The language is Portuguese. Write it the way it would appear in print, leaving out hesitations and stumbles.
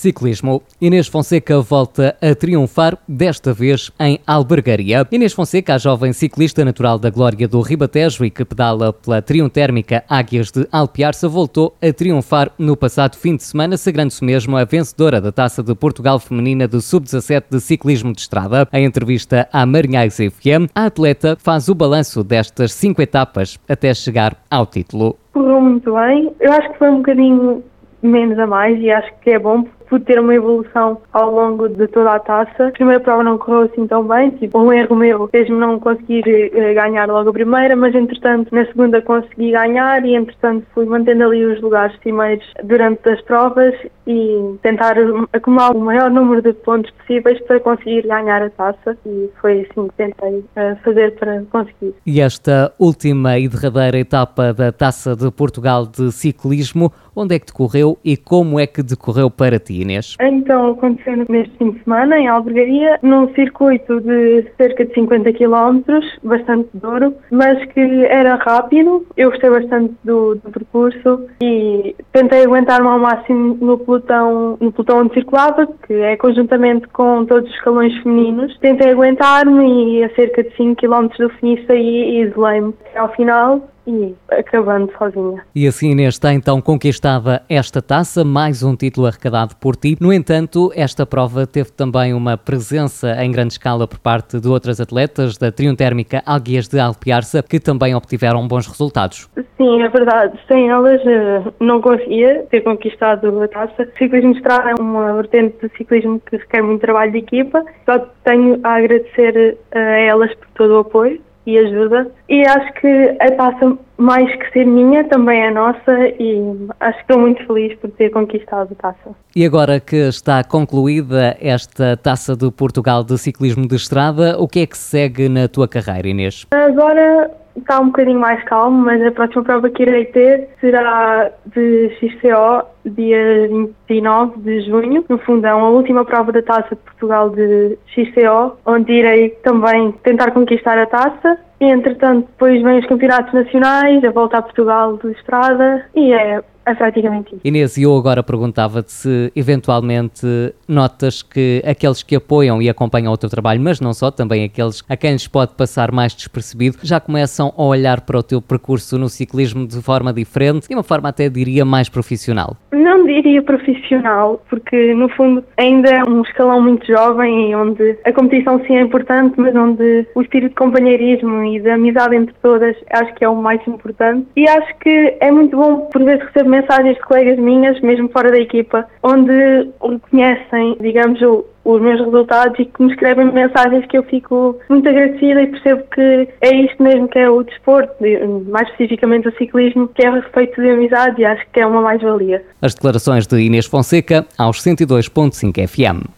Ciclismo. Inês Fonseca volta a triunfar, desta vez em Albergaria. Inês Fonseca, a jovem ciclista natural da Glória do Ribatejo e que pedala pela triuntérmica Águias de Alpiarça, voltou a triunfar no passado fim de semana, sagrando-se mesmo a vencedora da Taça de Portugal Feminina do Sub-17 de Ciclismo de Estrada. Em entrevista à Marinhais FM, a atleta faz o balanço destas 5 etapas até chegar ao título. Correu muito bem. Eu acho que foi um bocadinho menos a mais e acho que é bom por ter uma evolução ao longo de toda a taça. A primeira prova não correu assim tão bem, um erro meu fez-me não conseguir ganhar logo a primeira, mas entretanto na segunda consegui ganhar e entretanto fui mantendo ali os lugares primeiros durante as provas e tentar acumular o maior número de pontos possíveis para conseguir ganhar a taça, e foi assim que tentei fazer para conseguir. E esta última e derradeira etapa da Taça de Portugal de Ciclismo, onde é que decorreu e como é que decorreu para ti, Inês? Então, aconteceu neste fim de semana, em Albergaria, num circuito de cerca de 50 km, bastante duro, mas que era rápido. Eu gostei bastante do percurso e tentei aguentar-me ao máximo no pelotão onde circulava, que é conjuntamente com todos os escalões femininos. Tentei aguentar-me e a cerca de 5 km do fim saí e isolei-me ao final, e acabando sozinha. E assim, Inês, está então conquistada esta taça, mais um título arrecadado por ti. No entanto, esta prova teve também uma presença em grande escala por parte de outras atletas da triuntérmica Águias de Alpiarça, que também obtiveram bons resultados. Sim, é verdade. Sem elas não conseguia ter conquistado a taça. O ciclismo de estrada é uma vertente do ciclismo que requer muito trabalho de equipa. Só tenho a agradecer a elas por todo o apoio e ajuda, e acho que a taça, mais que ser minha, também é nossa, e acho que estou muito feliz por ter conquistado a taça. E agora que está concluída esta Taça de Portugal de Ciclismo de Estrada, o que é que segue na tua carreira, Inês? Agora está um bocadinho mais calmo, mas a próxima prova que irei ter será de XCO, dia 29 de junho, no Fundão, a última prova da Taça de Portugal de XCO, onde irei também tentar conquistar a taça. E, entretanto, depois vêm os campeonatos nacionais, a volta a Portugal de estrada, e é praticamente isso. Inês, eu agora perguntava-te se eventualmente notas que aqueles que apoiam e acompanham o teu trabalho, mas não só, também aqueles a quem lhes pode passar mais despercebido, já começam a olhar para o teu percurso no ciclismo de forma diferente e uma forma até diria mais profissional. Não diria profissional, porque no fundo ainda é um escalão muito jovem, onde a competição sim é importante, mas onde o espírito de companheirismo e de amizade entre todas acho que é o mais importante. E acho que é muito bom por vezes receber mensagens de colegas minhas, mesmo fora da equipa, onde reconhecem, digamos, os meus resultados e que me escrevem mensagens que eu fico muito agradecida e percebo que é isto mesmo que é o desporto, mais especificamente o ciclismo, que é feito de amizade, e acho que é uma mais-valia. As declarações de Inês Fonseca aos 102.5 FM.